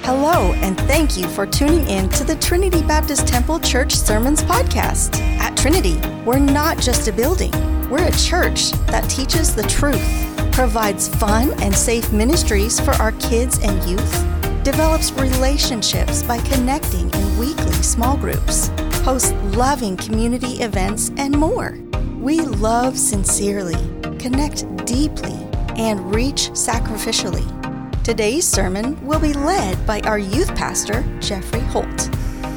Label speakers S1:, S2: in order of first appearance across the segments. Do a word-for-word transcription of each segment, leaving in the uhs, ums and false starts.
S1: Hello, and thank you for tuning in to the Trinity Baptist Temple Church Sermons Podcast. At Trinity, we're not just a building. We're a church that teaches the truth, provides fun and safe ministries for our kids and youth, develops relationships by connecting in weekly small groups, hosts loving community events, and more. We love sincerely, connect deeply, and reach sacrificially. Today's sermon will be led by our youth pastor, Jeffrey Holt.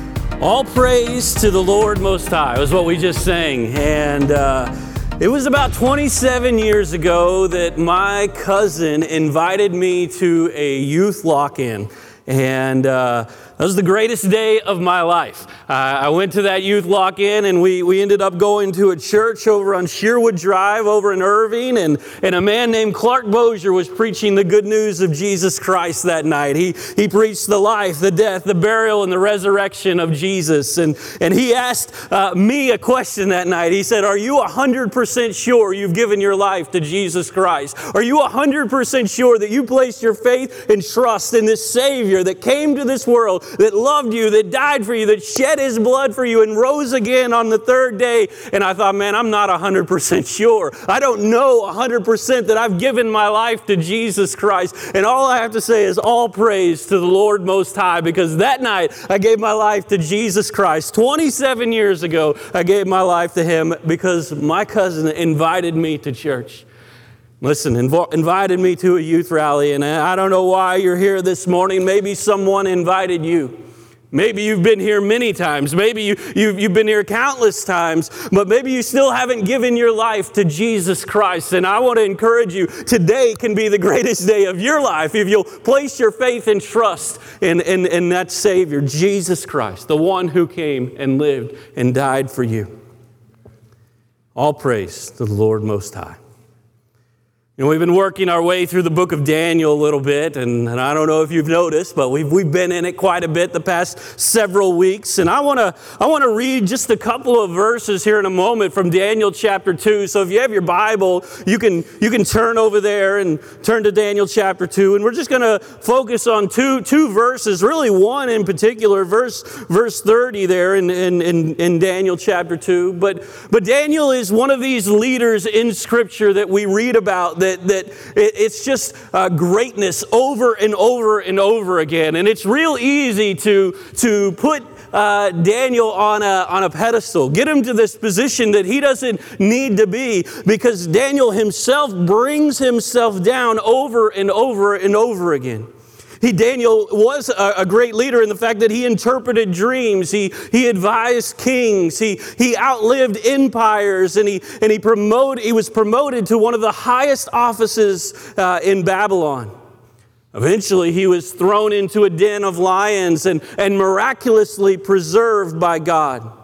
S2: All praise to the Lord Most High was what we just sang. And uh, it was about twenty-seven years ago that my cousin invited me to a youth lock-in. And uh, that was the greatest day of my life. Uh, I went to that youth lock-in, and we, we ended up going to a church over on Sherwood Drive over in Irving, and, and a man named Clark Bozier was preaching the good news of Jesus Christ that night. He he preached the life, the death, the burial, and the resurrection of Jesus. And, and he asked uh, me a question that night. He said, "Are you one hundred percent sure you've given your life to Jesus Christ? Are you one hundred percent sure that you placed your faith and trust in this Savior that came to this world, that loved you, that died for you, that shed His blood for you and rose again on the third day?" And I thought, man, I'm not one hundred percent sure. I don't know one hundred percent that I've given my life to Jesus Christ. And all I have to say is all praise to the Lord Most High, because that night I gave my life to Jesus Christ. twenty-seven years ago, I gave my life to Him because my cousin invited me to church. Listen, inv- invited me to a youth rally, and I don't know why you're here this morning. Maybe someone invited you. Maybe you've been here many times. Maybe you, you've, you've been here countless times, but maybe you still haven't given your life to Jesus Christ. And I want to encourage you, today can be the greatest day of your life if you'll place your faith and trust in, in, in that Savior, Jesus Christ, the one who came and lived and died for you. All praise to the Lord Most High. You know, we've been working our way through the book of Daniel a little bit, and, and I don't know if you've noticed, but we've we've been in it quite a bit the past several weeks. And I want to I want to read just a couple of verses here in a moment from Daniel chapter two. So if you have your Bible, you can you can turn over there and turn to Daniel chapter two, and we're just going to focus on two two verses, really one in particular, verse verse thirty there in in, in, in Daniel chapter two. But but Daniel is one of these leaders in Scripture that we read about. That, that it's just uh, greatness over and over and over again. And it's real easy to, to put uh, Daniel on a, on a pedestal, get him to this position that he doesn't need to be, because Daniel himself brings himself down over and over and over again. He, Daniel was a, a great leader in the fact that he interpreted dreams. He he advised kings. He he outlived empires, and he and he promoted. He was promoted to one of the highest offices uh, in Babylon. Eventually, he was thrown into a den of lions and and miraculously preserved by God.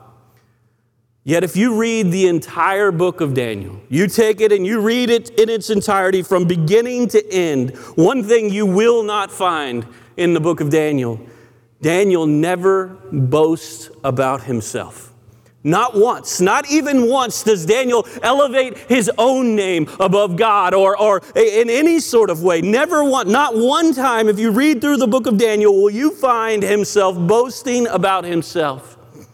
S2: Yet if you read the entire book of Daniel, you take it and you read it in its entirety from beginning to end, one thing you will not find in the book of Daniel: Daniel never boasts about himself. Not once, not even once does Daniel elevate his own name above God or, or in any sort of way. Never one, not one time, if you read through the book of Daniel, will you find himself boasting about himself.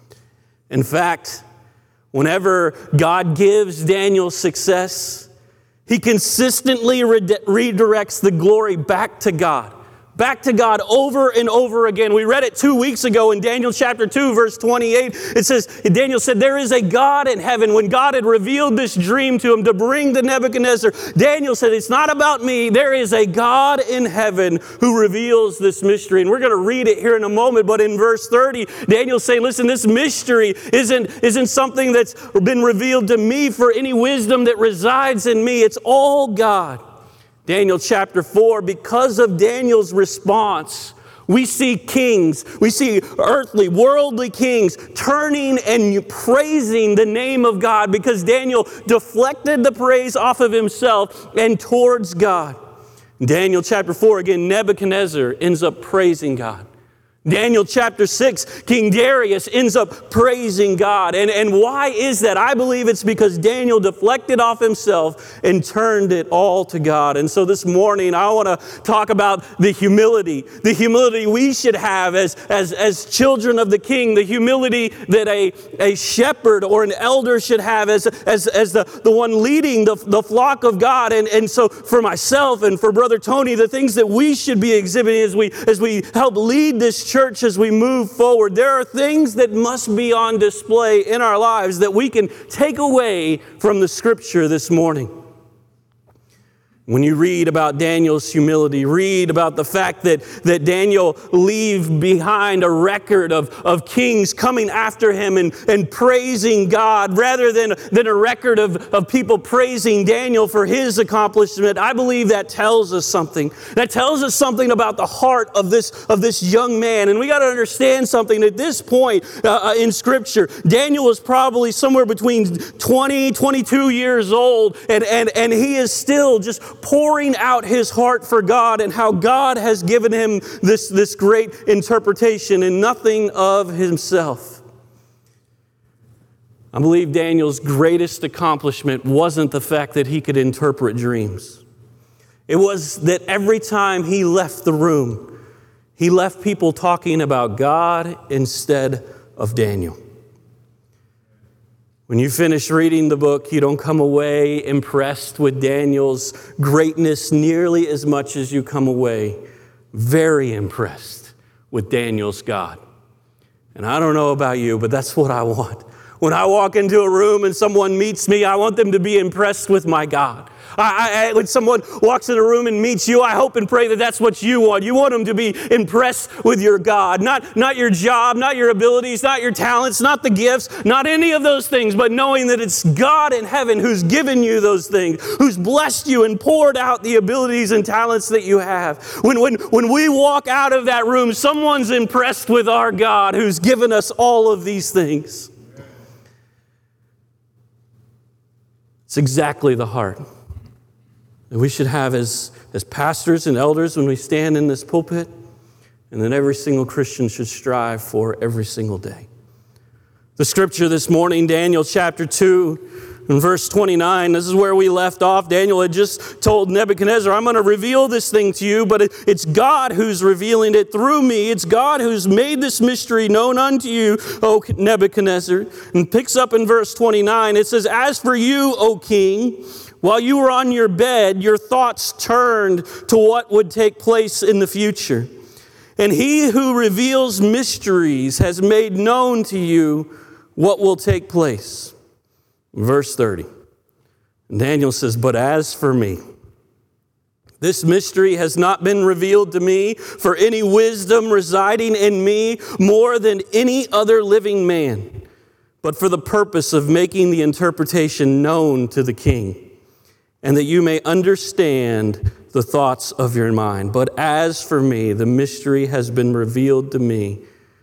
S2: In fact, whenever God gives Daniel success, he consistently re- redirects the glory back to God. Back to God over and over again. We read it two weeks ago in Daniel chapter two, verse twenty-eight. It says, Daniel said, there is a God in heaven. When God had revealed this dream to him to bring to Nebuchadnezzar, Daniel said, it's not about me. There is a God in heaven who reveals this mystery. And we're going to read it here in a moment. But in verse thirty, Daniel's saying, listen, this mystery isn't, isn't something that's been revealed to me for any wisdom that resides in me. It's all God. Daniel chapter four, because of Daniel's response, we see kings, we see earthly, worldly kings turning and praising the name of God, because Daniel deflected the praise off of himself and towards God. Daniel chapter four, again, Nebuchadnezzar ends up praising God. Daniel chapter six, King Darius ends up praising God. And, and why is that? I believe it's because Daniel deflected off himself and turned it all to God. And so this morning, I want to talk about the humility, the humility we should have as, as, as children of the King, the humility that a, a shepherd or an elder should have as, as, as the, the one leading the, the flock of God. And, and so for myself and for Brother Tony, the things that we should be exhibiting as we, as we help lead this church Church, as we move forward, there are things that must be on display in our lives that we can take away from the Scripture this morning. When you read about Daniel's humility, read about the fact that, that Daniel leave behind a record of, of kings coming after him and, and praising God rather than, than a record of, of people praising Daniel for his accomplishment. I believe that tells us something. That tells us something about the heart of this, of this young man. And we got to understand something. At this point uh, in Scripture, Daniel was probably somewhere between twenty, twenty-two years old, and, and, and he is still just pouring out his heart for God and how God has given him this, this great interpretation and nothing of himself. I believe Daniel's greatest accomplishment wasn't the fact that he could interpret dreams. It was that every time he left the room, he left people talking about God instead of Daniel. When you finish reading the book, you don't come away impressed with Daniel's greatness nearly as much as you come away very impressed with Daniel's God. And I don't know about you, but that's what I want. When I walk into a room and someone meets me, I want them to be impressed with my God. I, I, when someone walks in a room and meets you, I hope and pray that that's what you want. You want them to be impressed with your God. Not, not your job, not your abilities, not your talents, not the gifts, not any of those things, but knowing that it's God in heaven who's given you those things, who's blessed you and poured out the abilities and talents that you have. When, when, when we walk out of that room, someone's impressed with our God who's given us all of these things. It's exactly the heart that we should have as, as pastors and elders when we stand in this pulpit, and that every single Christian should strive for every single day. The scripture this morning, Daniel chapter two, in verse twenty-nine, this is where we left off. Daniel had just told Nebuchadnezzar, I'm going to reveal this thing to you, but it, it's God who's revealing it through me. It's God who's made this mystery known unto you, O Nebuchadnezzar. And picks up in verse twenty-nine, it says, as for you, O king, while you were on your bed, your thoughts turned to what would take place in the future. And he who reveals mysteries has made known to you what will take place. Verse thirty. Daniel says, but as for me, this mystery has not been revealed to me for any wisdom residing in me more than any other living man, but for the purpose of making the interpretation known to the king, and that you may understand the thoughts of your mind. But as for me, the mystery has been revealed to me,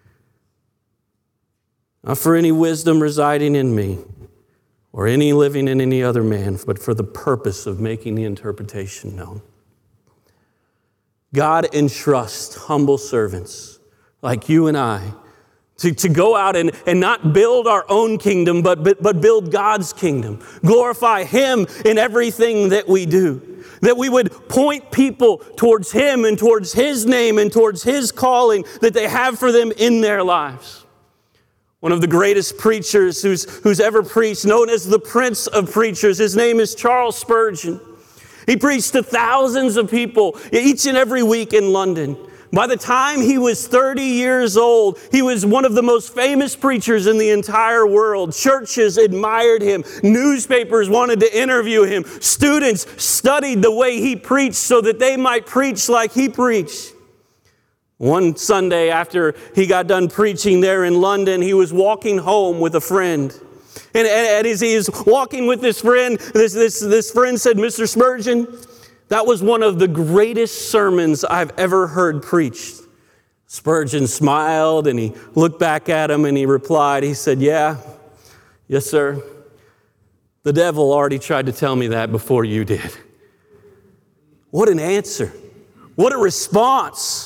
S2: not for any wisdom residing in me, or any living in any other man, but for the purpose of making the interpretation known. God entrusts humble servants like you and I To, to go out and, and not build our own kingdom, but, but, but build God's kingdom. Glorify Him in everything that we do. That we would point people towards Him and towards His name and towards His calling that they have for them in their lives. One of the greatest preachers who's, who's ever preached, known as the Prince of Preachers, his name is Charles Spurgeon. He preached to thousands of people each and every week in London. By the time he was thirty years old, he was one of the most famous preachers in the entire world. Churches admired him. Newspapers wanted to interview him. Students studied the way he preached so that they might preach like he preached. One Sunday after he got done preaching there in London, he was walking home with a friend. And, and as he is walking with this friend, this, this, this friend said, Mister Spurgeon, that was one of the greatest sermons I've ever heard preached. Spurgeon smiled and he looked back at him and he replied, he said, yeah, yes, sir. The devil already tried to tell me that before you did. What an answer. What a response.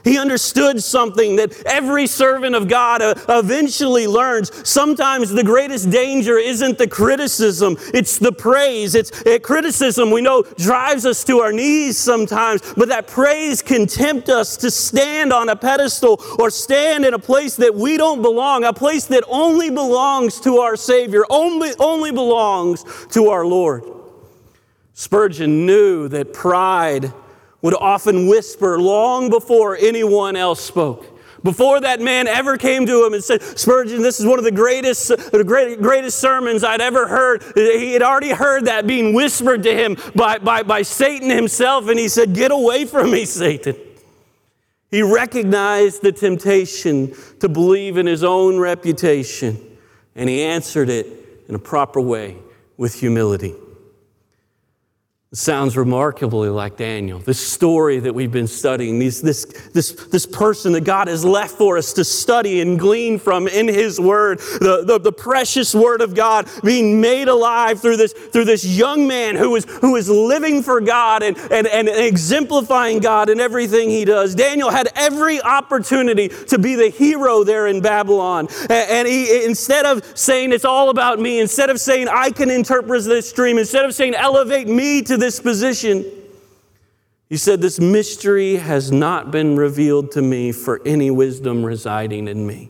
S2: He understood something that every servant of God uh, eventually learns. Sometimes the greatest danger isn't the criticism, it's the praise. It's it, criticism, we know, drives us to our knees sometimes, but that praise can tempt us to stand on a pedestal or stand in a place that we don't belong, a place that only belongs to our Savior, only, only belongs to our Lord. Spurgeon knew that pride would often whisper long before anyone else spoke. Before that man ever came to him and said, Spurgeon, this is one of the greatest, the great, greatest sermons I'd ever heard. He had already heard that being whispered to him by, by, by Satan himself. And he said, get away from me, Satan. He recognized the temptation to believe in his own reputation. And he answered it in a proper way with humility. It sounds remarkably like Daniel. This story that we've been studying, these, this, this, this person that God has left for us to study and glean from in His Word, the, the, the precious Word of God being made alive through this, through this young man who is, who is living for God and, and, and exemplifying God in everything he does. Daniel had every opportunity to be the hero there in Babylon. And, and he, instead of saying it's all about me, instead of saying I can interpret this dream, instead of saying elevate me to this position, he said, this mystery has not been revealed to me for any wisdom residing in me.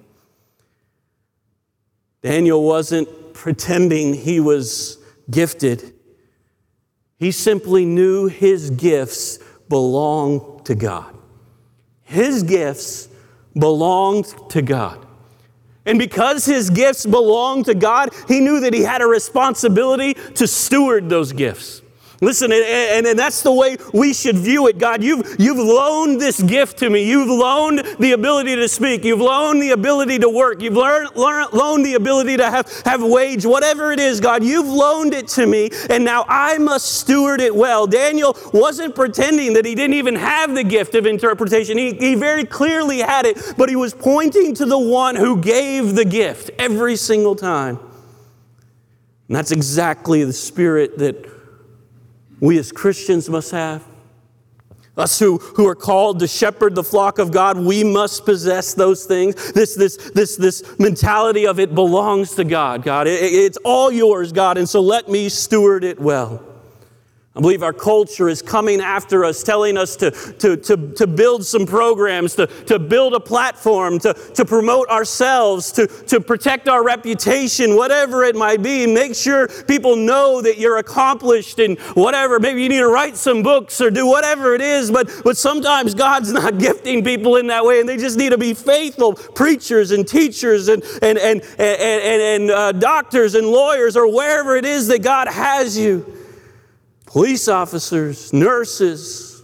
S2: Daniel wasn't pretending he was gifted. He simply knew his gifts belonged to God. His gifts belonged to God. And because his gifts belonged to God, he knew that he had a responsibility to steward those gifts. Listen, and, and that's the way we should view it. God, you've, you've loaned this gift to me. You've loaned the ability to speak. You've loaned the ability to work. You've learned, learned, loaned the ability to have, have wage. Whatever it is, God, you've loaned it to me, and now I must steward it well. Daniel wasn't pretending that he didn't even have the gift of interpretation. He, he very clearly had it, but he was pointing to the one who gave the gift every single time. And that's exactly the spirit that we as Christians must have. Us who, who are called to shepherd the flock of God, we must possess those things. This, this, this, this mentality of it belongs to God, God. It, it's all yours, God, and so let me steward it well. I believe our culture is coming after us, telling us to, to, to, to build some programs, to, to build a platform, to, to promote ourselves, to, to protect our reputation, whatever it might be. Make sure people know that you're accomplished and whatever. Maybe you need to write some books or do whatever it is, but, but sometimes God's not gifting people in that way, and they just need to be faithful preachers and teachers and, and, and, and, and, and uh, doctors and lawyers or wherever it is that God has you. Police officers, nurses,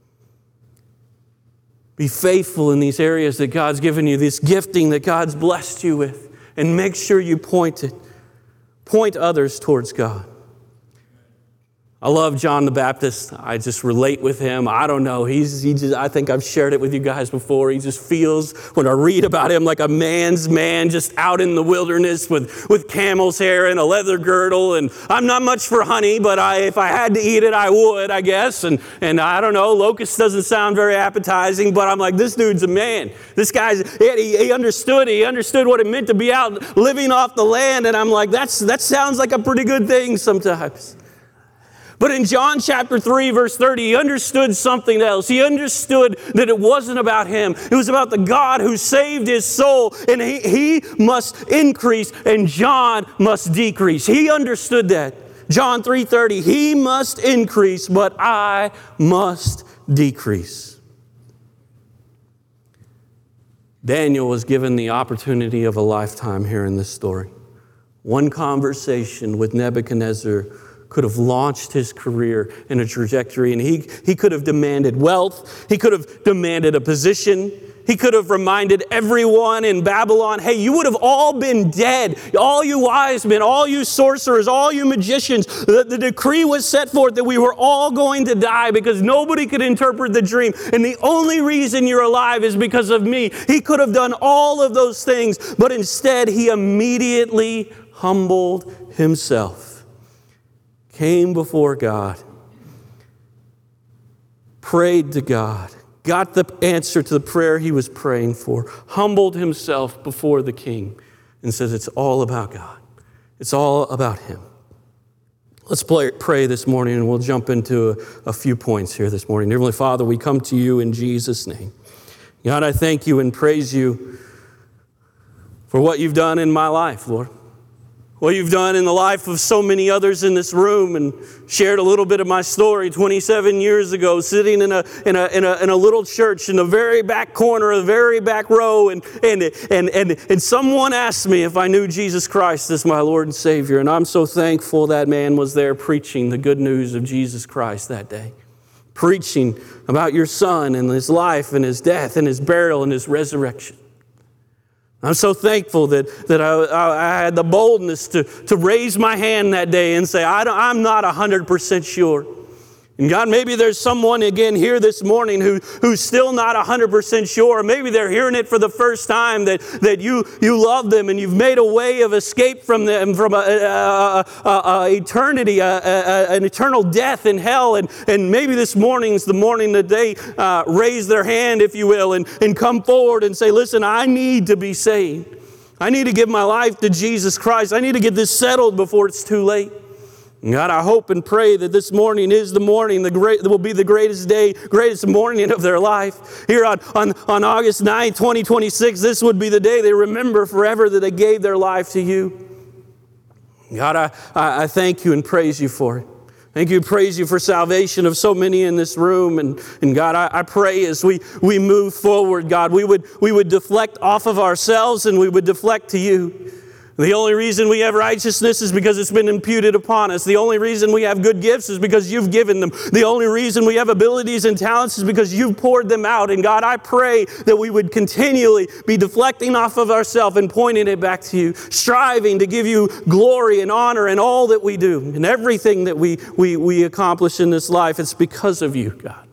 S2: be faithful in these areas that God's given you, this gifting that God's blessed you with, and make sure you point it. Point others towards God. I love John the Baptist. I just relate with him. I don't know. He's, he just, I think I've shared it with you guys before. He just feels, when I read about him, like a man's man just out in the wilderness with, with camel's hair and a leather girdle. And I'm not much for honey, but I, if I had to eat it, I would, I guess. And, and I don't know, locust doesn't sound very appetizing, but I'm like, this dude's a man. This guy's, he, he understood. He understood what it meant to be out living off the land. And I'm like, that's that sounds like a pretty good thing sometimes. But in John chapter three, verse thirty, he understood something else. He understood that it wasn't about him. It was about the God who saved his soul. And he, he must increase and John must decrease. He understood that. John three thirty, he must increase, but I must decrease. Daniel was given the opportunity of a lifetime here in this story. One conversation with Nebuchadnezzar could have launched his career in a trajectory, and he, he could have demanded wealth. He could have demanded a position. He could have reminded everyone in Babylon, hey, you would have all been dead. All you wise men, all you sorcerers, all you magicians. The, the decree was set forth that we were all going to die because nobody could interpret the dream. And the only reason you're alive is because of me. He could have done all of those things, but instead he immediately humbled himself. Came before God, prayed to God, got the answer to the prayer he was praying for, humbled himself before the king, and says, it's all about God. It's all about him. Let's play, pray this morning, and we'll jump into a, a few points here this morning. Heavenly Father, we come to you in Jesus' name. God, I thank you and praise you for what you've done in my life, Lord. What you've done in the life of so many others in this room, and shared a little bit of my story twenty-seven years ago, sitting in a in a in a, in a little church in the very back corner, the very back row, and and and and and someone asked me if I knew Jesus Christ as my Lord and Savior, and I'm so thankful that man was there preaching the good news of Jesus Christ that day, preaching about your Son and his life and his death and his burial and his resurrection. I'm so thankful that, that I, I had the boldness to, to raise my hand that day and say, I don't, I'm not one hundred percent sure. And God, maybe there's someone again here this morning who, who's still not one hundred percent sure. Maybe they're hearing it for the first time, that, that you, you love them and you've made a way of escape from them, from a, a, a, a eternity, a, a, an eternal death in hell. And, and maybe this morning's the morning that they uh, raise their hand, if you will, and, and come forward and say, listen, I need to be saved. I need to give my life to Jesus Christ. I need to get this settled before it's too late. God, I hope and pray that this morning is the morning the great, that will be the greatest day, greatest morning of their life. Here on, on, on August ninth, twenty twenty-six, this would be the day they remember forever that they gave their life to you. God, I, I, I thank you and praise you for it. Thank you and praise you for salvation of so many in this room. And, and God, I, I pray as we, we move forward, God, we would, we would deflect off of ourselves and we would deflect to you. The only reason we have righteousness is because it's been imputed upon us. The only reason we have good gifts is because you've given them. The only reason we have abilities and talents is because you've poured them out. And God, I pray that we would continually be deflecting off of ourselves and pointing it back to you, striving to give you glory and honor in all that we do and everything that we, we, we accomplish in this life. It's because of you, God.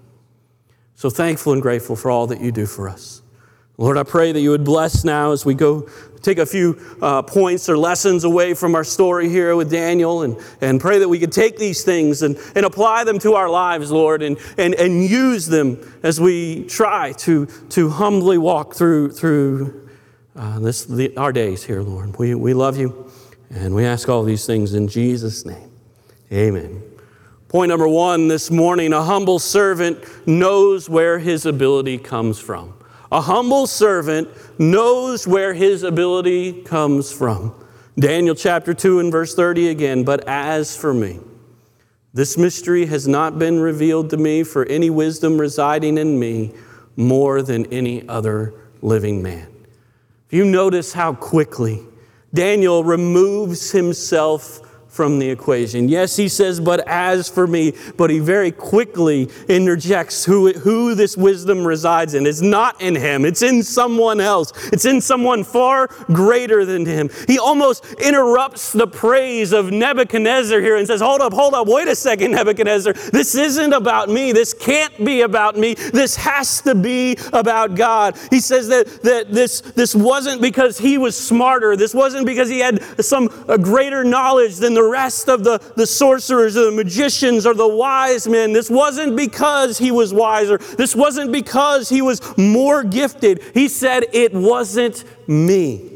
S2: So thankful and grateful for all that you do for us. Lord, I pray that you would bless now as we go take a few uh, points or lessons away from our story here with Daniel, and, and pray that we could take these things and, and apply them to our lives, Lord, and, and, and use them as we try to, to humbly walk through, through uh, this, the, our days here, Lord. We, we love you, and we ask all these things in Jesus' name. Amen. Point number one this morning, a humble servant knows where his ability comes from. A humble servant knows where his ability comes from. Daniel chapter two and verse thirty again, but as for me, this mystery has not been revealed to me for any wisdom residing in me more than any other living man. If you notice how quickly Daniel removes himself from the equation. Yes, he says, but as for me, but he very quickly interjects who, who this wisdom resides in. It's not in him. It's in someone else. It's in someone far greater than him. He almost interrupts the praise of Nebuchadnezzar here and says, hold up, hold up, wait a second, Nebuchadnezzar. This isn't about me. This can't be about me. This has to be about God. He says that, that this, this wasn't because he was smarter. This wasn't because he had some a greater knowledge than the rest of the, the sorcerers or the magicians or the wise men. This wasn't because he was wiser. This wasn't because he was more gifted. He said, it wasn't me.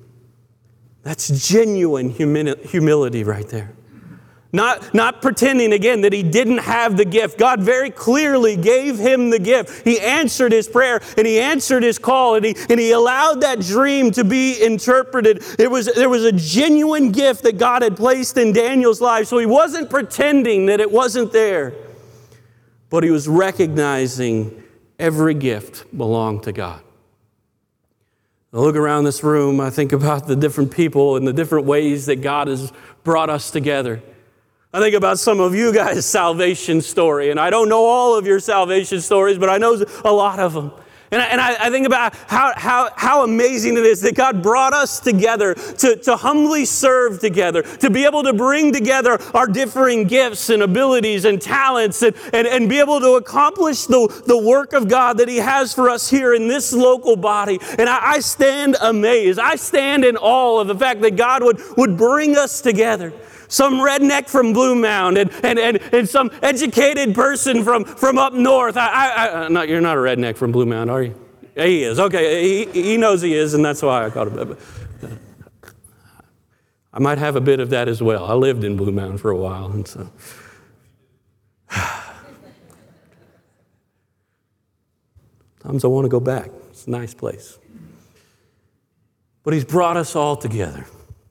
S2: That's genuine humili- humility right there. Not, not pretending, again, that he didn't have the gift. God very clearly gave him the gift. He answered his prayer and he answered his call, and he, and he allowed that dream to be interpreted. There was, there was a genuine gift that God had placed in Daniel's life, so he wasn't pretending that it wasn't there, but he was recognizing every gift belonged to God. I look around this room, I think about the different people and the different ways that God has brought us together. I think about some of you guys' salvation story, and I don't know all of your salvation stories, but I know a lot of them. And I, and I, I think about how, how, how amazing it is that God brought us together to, to humbly serve together, to be able to bring together our differing gifts and abilities and talents and, and, and be able to accomplish the, the work of God that He has for us here in this local body. And I, I stand amazed. I stand in awe of the fact that God would, would bring us together some redneck from Blue Mound and, and, and, and some educated person from, from up north. I, I, I, not, you're not a redneck from Blue Mound, are you? Yeah, he is. Okay, he, he knows he is, and that's why I called him. I might have a bit of that as well. I lived in Blue Mound for a while, and so. Sometimes I want to go back. It's a nice place. But he's brought us all together.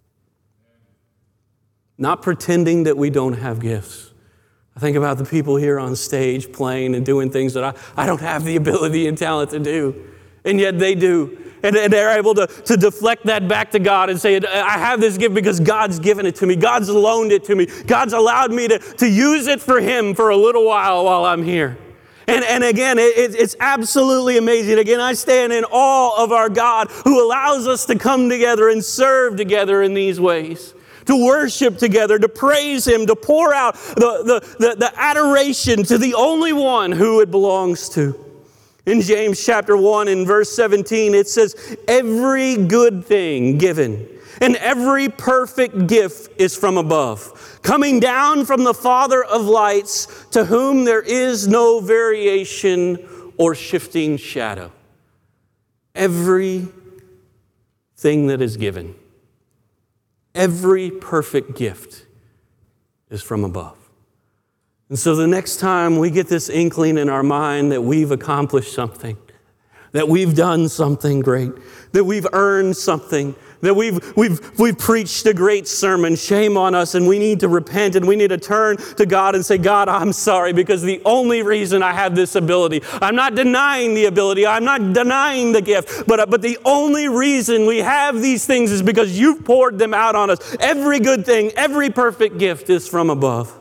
S2: Not pretending that we don't have gifts. I think about the people here on stage playing and doing things that I, I don't have the ability and talent to do. And yet they do. And, and they're able to, to deflect that back to God and say, I have this gift because God's given it to me. God's loaned it to me. God's allowed me to, to use it for Him for a little while while I'm here. And, and again, it, it's absolutely amazing. Again, I stand in awe of our God who allows us to come together and serve together in these ways. To worship together, to praise Him, to pour out the, the, the, the adoration to the only one who it belongs to. In James chapter one and verse seventeen, it says, every good thing given and every perfect gift is from above, coming down from the Father of lights, to whom there is no variation or shifting shadow. Every thing that is given, every perfect gift is from above. And so the next time we get this inkling in our mind that we've accomplished something, that we've done something great, that we've earned something, that we've, we've, we've preached a great sermon, shame on us, and we need to repent and we need to turn to God and say, God, I'm sorry, because the only reason I have this ability, I'm not denying the ability, I'm not denying the gift, but, but the only reason we have these things is because you've poured them out on us. Every good thing, every perfect gift is from above.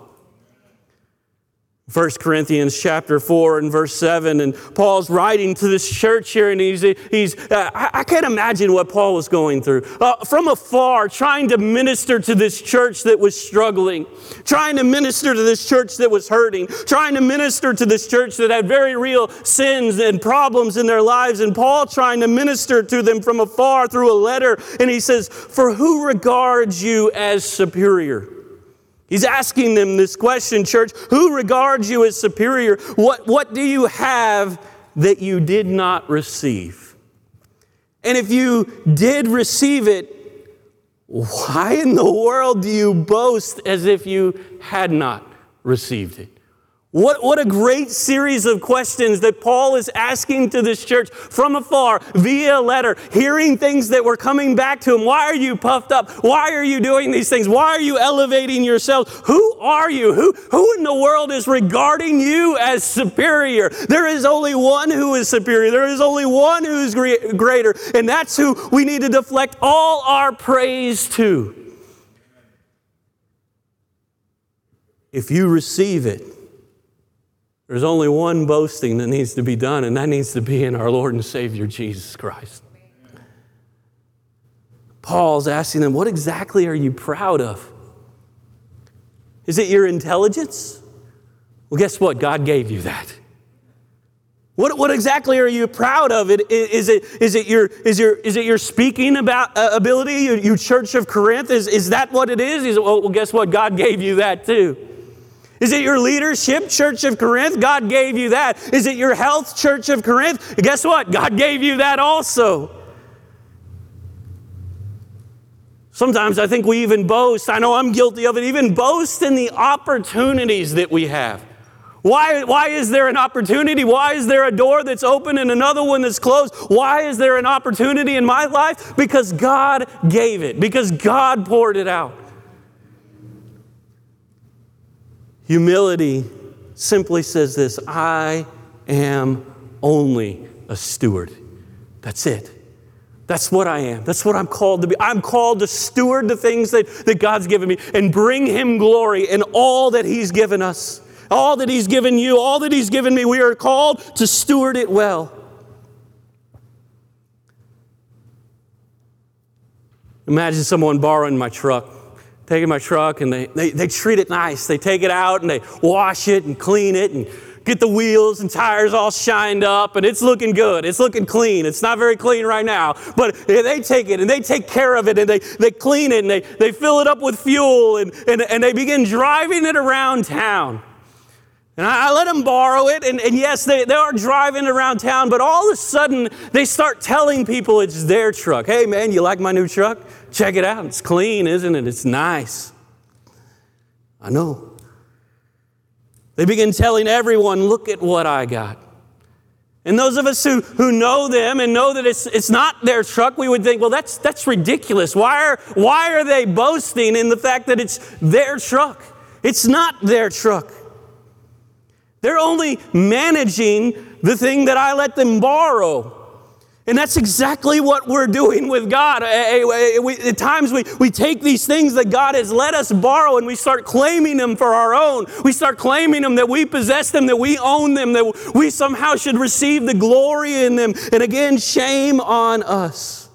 S2: First Corinthians chapter four and verse seven, and Paul's writing to this church here, and he's, he's uh, I, I can't imagine what Paul was going through. Uh, from afar, trying to minister to this church that was struggling, trying to minister to this church that was hurting, trying to minister to this church that had very real sins and problems in their lives, and Paul trying to minister to them from afar through a letter, and he says, for who regards you as superior? He's asking them this question, church, who regards you as superior? What, what do you have that you did not receive? And if you did receive it, why in the world do you boast as if you had not received it? What, what a great series of questions that Paul is asking to this church from afar via letter, hearing things that were coming back to him. Why are you puffed up? Why are you doing these things? Why are you elevating yourselves? Who are you? Who, who in the world is regarding you as superior? There is only one who is superior. There is only one who is greater, and that's who we need to deflect all our praise to. If you receive it, there's only one boasting that needs to be done, and that needs to be in our Lord and Savior, Jesus Christ. Paul's asking them, what exactly are you proud of? Is it your intelligence? Well, guess what? God gave you that. What, what exactly are you proud of? It, is, it, is, it your, is, your, is it your speaking about, uh, ability, you, you Church of Corinth? Is, is that what it is? Is it, well, well, guess what? God gave you that too. Is it your leadership, Church of Corinth? God gave you that. Is it your health, Church of Corinth? Guess what? God gave you that also. Sometimes I think we even boast, I know I'm guilty of it, even boast in the opportunities that we have. Why, why is there an opportunity? Why is there a door that's open and another one that's closed? Why is there an opportunity in my life? Because God gave it. Because God poured it out. Humility simply says this, I am only a steward. That's it. That's what I am. That's what I'm called to be. I'm called to steward the things that, that God's given me and bring Him glory in all that He's given us. All that He's given you, all that He's given me, we are called to steward it well. Imagine someone borrowing my truck. Taking my truck and they, they, they treat it nice. They take it out and they wash it and clean it and get the wheels and tires all shined up, and it's looking good. It's looking clean. It's not very clean right now, but they take it and they take care of it, and they, they clean it, and they, they fill it up with fuel, and, and, and they begin driving it around town. And I, I let them borrow it, and, and yes, they, they are driving around town, but all of a sudden, they start telling people it's their truck. Hey, man, you like my new truck? Check it out. It's clean, isn't it? It's nice. I know. They begin telling everyone, look at what I got. And those of us who, who know them and know that it's it's not their truck, we would think, well, that's that's ridiculous. Why are, why are they boasting in the fact that it's their truck? It's not their truck. They're only managing the thing that I let them borrow. And that's exactly what we're doing with God. At times we, we take these things that God has let us borrow and we start claiming them for our own. We start claiming them, that we possess them, that we own them, that we somehow should receive the glory in them. And again, shame on us.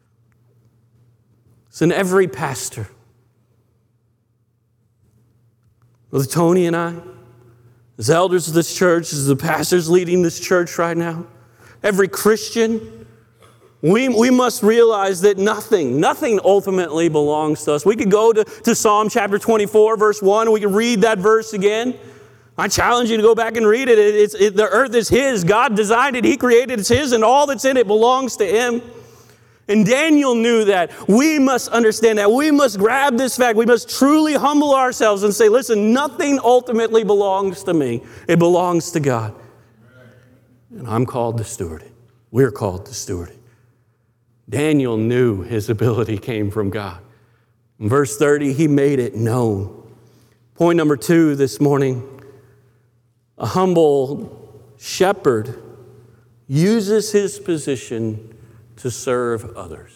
S2: It's in every pastor. With Tony and I, as elders of this church, as the pastors leading this church right now, every Christian, we, we must realize that nothing, nothing ultimately belongs to us. We could go to, to Psalm chapter twenty-four, verse one, and we could read that verse again. I challenge you to go back and read it. it, it's, it the earth is His. God designed it. He created it. It's His, and all that's in it belongs to Him. And Daniel knew that. We must understand that. We must grab this fact. We must truly humble ourselves and say, listen, nothing ultimately belongs to me. It belongs to God. And I'm called to steward it. We're called to steward it. Daniel knew his ability came from God. In verse thirty, he made it known. Point number two this morning, a humble shepherd uses his position to serve others.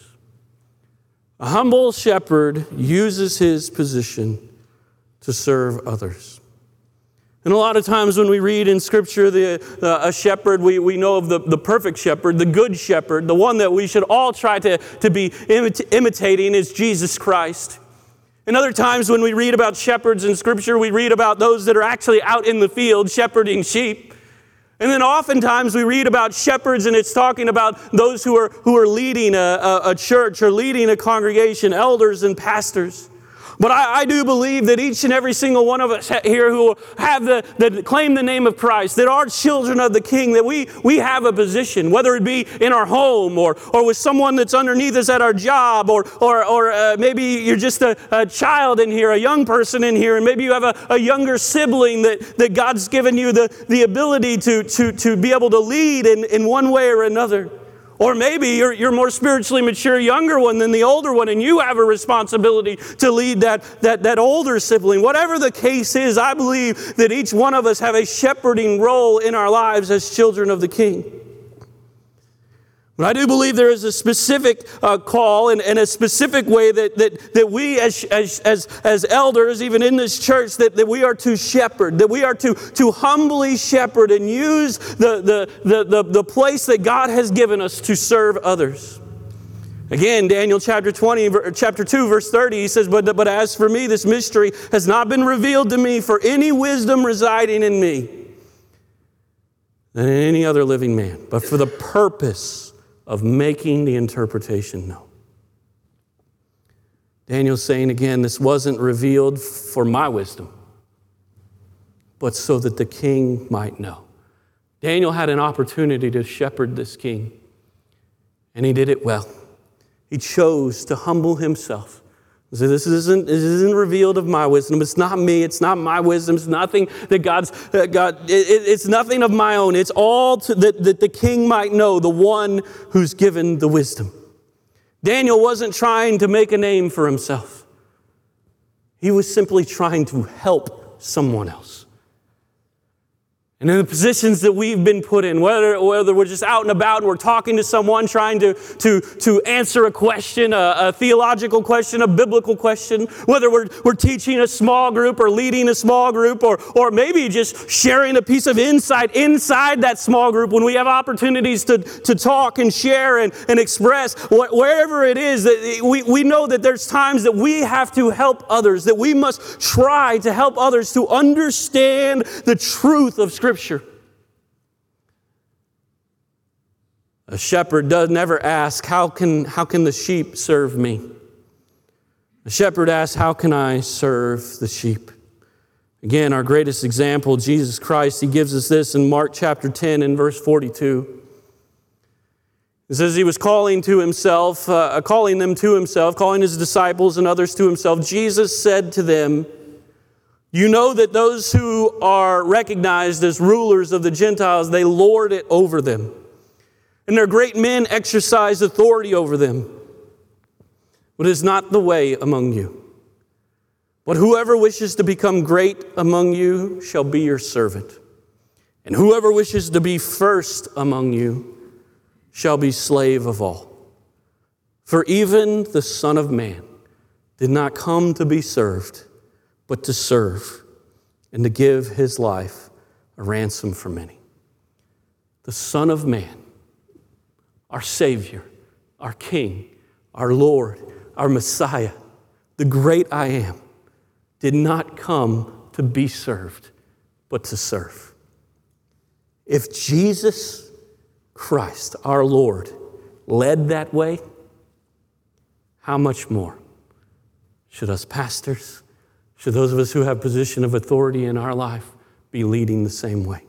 S2: A humble shepherd uses his position to serve others. And a lot of times when we read in Scripture the, uh, a shepherd, we, we know of the, the perfect shepherd, the good shepherd, the one that we should all try to, to be imit- imitating is Jesus Christ. And other times when we read about shepherds in Scripture, we read about those that are actually out in the field shepherding sheep. And then oftentimes we read about shepherds, and it's talking about those who are who are leading a, a, a church or leading a congregation, elders and pastors. But I, I do believe that each and every single one of us here who have the, that claim the name of Christ, that are children of the King, that we, we have a position, whether it be in our home or, or with someone that's underneath us at our job, or, or, or uh, maybe you're just a, a child in here, a young person in here, and maybe you have a, a younger sibling that, that God's given you the, the ability to, to, to be able to lead in, in one way or another. Or maybe you're, you're more spiritually mature younger one than the older one, and you have a responsibility to lead that, that, that older sibling. Whatever the case is, I believe that each one of us have a shepherding role in our lives as children of the King. But I do believe there is a specific uh, call and, and a specific way that, that, that we as, as, as, as elders, even in this church, that, that we are to shepherd, that we are to, to humbly shepherd and use the, the, the, the, the place that God has given us to serve others. Again, Daniel chapter twenty, chapter two, verse thirty, he says, but, but as for me, this mystery has not been revealed to me for any wisdom residing in me than in any other living man, but for the purpose of making the interpretation known. Daniel's saying again, this wasn't revealed for my wisdom, but so that the king might know. Daniel had an opportunity to shepherd this king, and he did it well. He chose to humble himself. So this isn't, this isn't revealed of my wisdom. It's not me. It's not my wisdom. It's nothing that God's, uh, God, it, it's nothing of my own. It's all to, that, that the king might know, the one who's given the wisdom. Daniel wasn't trying to make a name for himself. He was simply trying to help someone else. And in the positions that we've been put in, whether, whether we're just out and about and we're talking to someone trying to, to, to answer a question, a, a theological question, a biblical question, whether we're, we're teaching a small group or leading a small group, or, or maybe just sharing a piece of insight inside that small group when we have opportunities to, to talk and share and, and express, wherever it is, that we, we know that there's times that we have to help others, that we must try to help others to understand the truth of Scripture. Scripture. A shepherd does never ask, how can, how can the sheep serve me? A shepherd asks, how can I serve the sheep? Again, our greatest example, Jesus Christ, he gives us this in Mark chapter ten and verse forty-two. It says he was calling to himself, uh, calling them to himself, calling his disciples and others to himself. Jesus said to them, you know that those who are recognized as rulers of the Gentiles, they lord it over them. And their great men exercise authority over them. But it is not the way among you. But whoever wishes to become great among you shall be your servant. And whoever wishes to be first among you shall be slave of all. For even the Son of Man did not come to be served, but to serve and to give his life a ransom for many. The Son of Man, our Savior, our King, our Lord, our Messiah, the great I Am, did not come to be served, but to serve. If Jesus Christ, our Lord, led that way, how much more should us pastors, should those of us who have position of authority in our life be leading the same way?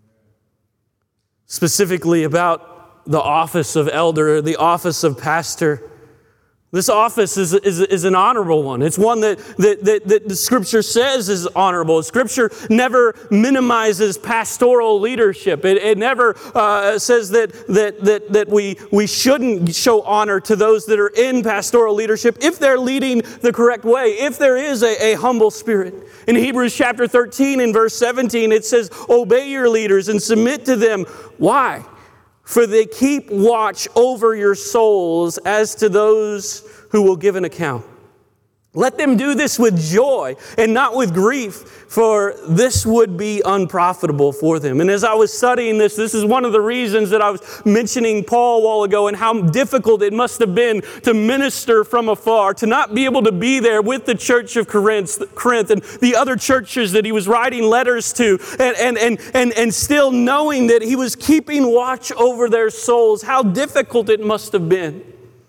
S2: Specifically about the office of elder, the office of pastor, this office is, is, is an honorable one. It's one that, that, that, that the Scripture says is honorable. Scripture never minimizes pastoral leadership. It, it never uh, says that, that, that, that we, we shouldn't show honor to those that are in pastoral leadership if they're leading the correct way, if there is a, a humble spirit. In Hebrews chapter thirteen and verse seventeen, it says, obey your leaders and submit to them. Why? For they keep watch over your souls as to those who will give an account. Let them do this with joy and not with grief, for this would be unprofitable for them. And as I was studying this, this is one of the reasons that I was mentioning Paul a while ago and how difficult it must have been to minister from afar, to not be able to be there with the church of Corinth, Corinth and the other churches that he was writing letters to, and, and, and, and, and still knowing that he was keeping watch over their souls, how difficult it must have been.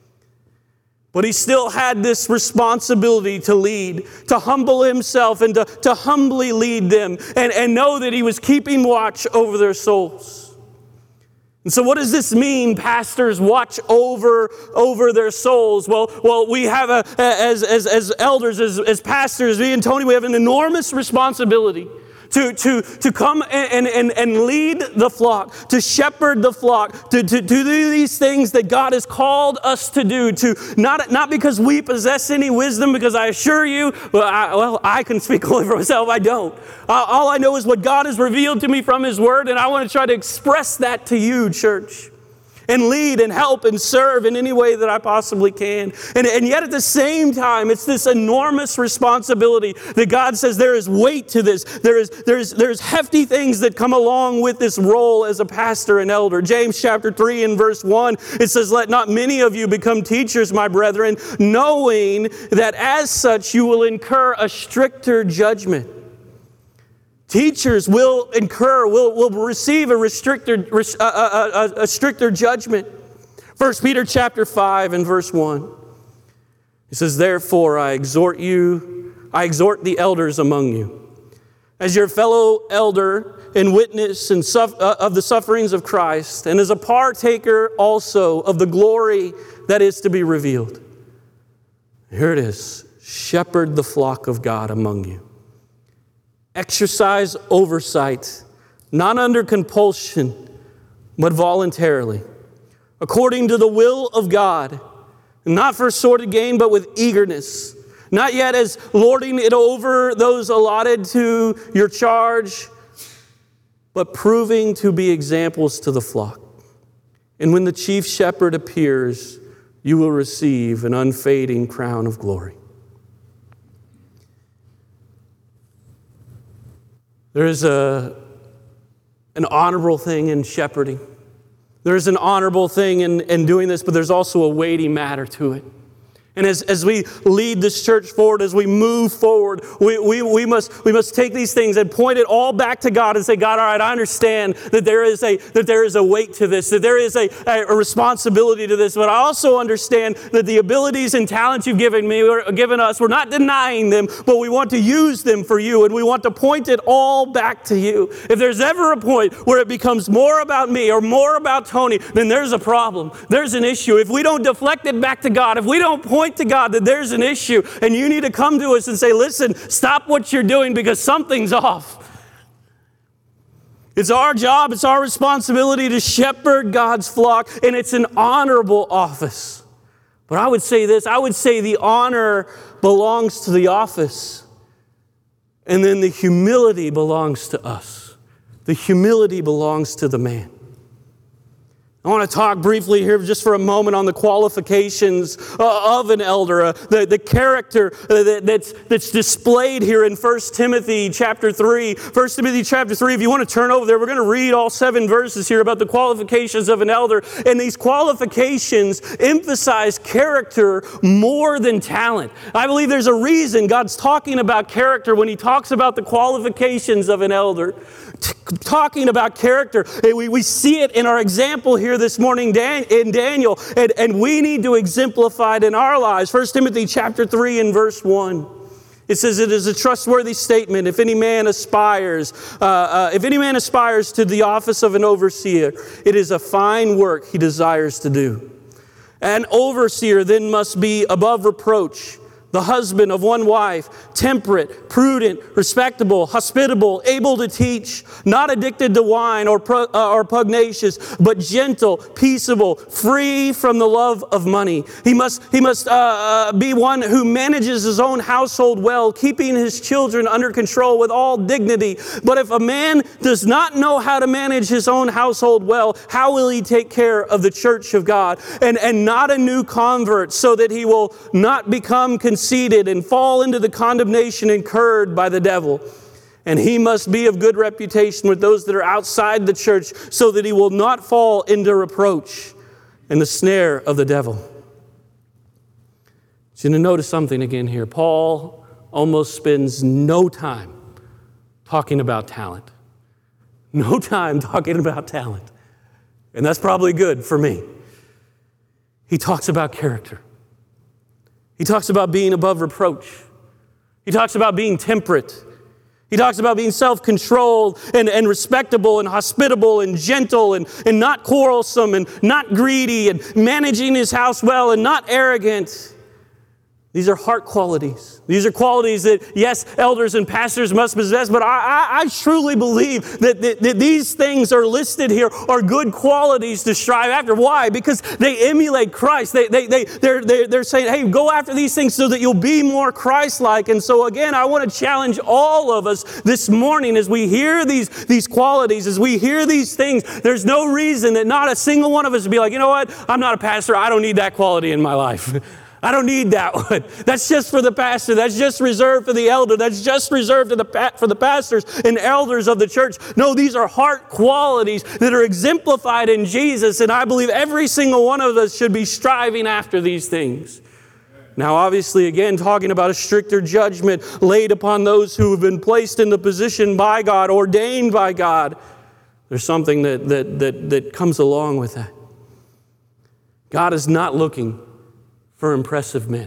S2: But he still had this responsibility to lead, to humble himself and to, to humbly lead them and, and know that he was keeping watch over their souls. And so what does this mean, pastors watch over, over their souls? Well, well, we have, a, as, as, as elders, as, as pastors, me and Tony, we have an enormous responsibility To, to, to come and, and, and lead the flock, to shepherd the flock, to, to, to do these things that God has called us to do, to not, not because we possess any wisdom, because I assure you, well, I, well, I can speak only for myself, I don't. Uh, all I know is what God has revealed to me from His Word, and I want to try to express that to you, church. And lead and help and serve in any way that I possibly can. And, and yet at the same time, it's this enormous responsibility that God says there is weight to this. There is there's there's hefty things that come along with this role as a pastor and elder. James chapter three and verse one, it says, let not many of you become teachers, my brethren, knowing that as such you will incur a stricter judgment. Teachers will incur, will, will receive a, restricted, a, a, a, a stricter judgment. First Peter chapter five and verse one. It says, therefore I exhort you, I exhort the elders among you, as your fellow elder and witness and suf- uh, of the sufferings of Christ, and as a partaker also of the glory that is to be revealed. Here it is, shepherd the flock of God among you. Exercise oversight, not under compulsion, but voluntarily, according to the will of God, not for sordid gain, but with eagerness, not yet as lording it over those allotted to your charge, but proving to be examples to the flock. And when the chief shepherd appears, you will receive an unfading crown of glory. There is a, an honorable thing in shepherding. There is an honorable thing in, in doing this, but there's also a weighty matter to it. And as, as we lead this church forward, as we move forward, we, we, we, must, we must take these things and point it all back to God and say, God, all right, I understand that there is a, that there is a weight to this, that there is a, a responsibility to this, but I also understand that the abilities and talents you've given me, or given us, we're not denying them, but we want to use them for you, and we want to point it all back to you. If there's ever a point where it becomes more about me or more about Tony, then there's a problem. There's an issue. If we don't deflect it back to God, if we don't point to God that there's an issue, and you need to come to us and say, listen, stop what you're doing because something's off. It's our job, it's our responsibility to shepherd God's flock, and it's an honorable office. But I would say this, I would say the honor belongs to the office, and then the humility belongs to us. The humility belongs to the man. I want to talk briefly here just for a moment on the qualifications uh, of an elder, uh, the, the character uh, that, that's, that's displayed here in First Timothy chapter three. First Timothy chapter three, if you want to turn over there, we're going to read all seven verses here about the qualifications of an elder. And these qualifications emphasize character more than talent. I believe there's a reason God's talking about character when He talks about the qualifications of an elder. T- talking about character, we, we see it in our example here this morning Dan, in Daniel, and, and we need to exemplify it in our lives. First Timothy chapter three and verse one. It says, it is a trustworthy statement if any man aspires, uh, uh, if any man aspires to the office of an overseer, it is a fine work he desires to do. An overseer then must be above reproach, the husband of one wife, temperate, prudent, respectable, hospitable, able to teach, not addicted to wine or, pro, uh, or pugnacious, but gentle, peaceable, free from the love of money. He must, he must uh, uh, be one who manages his own household well, keeping his children under control with all dignity. But if a man does not know how to manage his own household well, how will he take care of the church of God? And, and not a new convert, so that he will not become conceited and fall into the condemnation incurred by the devil. And he must be of good reputation with those that are outside the church, so that he will not fall into reproach and the snare of the devil. So you notice something again here. Paul almost spends no time talking about talent. No time talking about talent. And that's probably good for me. He talks about character. He talks about being above reproach. He talks about being temperate. He talks about being self-controlled and, and respectable and hospitable and gentle and, and not quarrelsome and not greedy and managing his house well and not arrogant. These are heart qualities. These are qualities that, yes, elders and pastors must possess, but I, I, I truly believe that, that, that these things are listed here are good qualities to strive after. Why? Because they emulate Christ. They, they, they, they're, they're, they're saying, hey, go after these things so that you'll be more Christ-like. And so, again, I want to challenge all of us this morning as we hear these, these qualities, as we hear these things, there's no reason that not a single one of us would be like, you know what? I'm not a pastor. I don't need that quality in my life. I don't need that one. That's just for the pastor. That's just reserved for the elder. That's just reserved to the pa- for the pastors and elders of the church. No, these are heart qualities that are exemplified in Jesus, and I believe every single one of us should be striving after these things. Now, obviously, again, talking about a stricter judgment laid upon those who have been placed in the position by God, ordained by God. There's something that that that, that comes along with that. God is not looking for impressive men.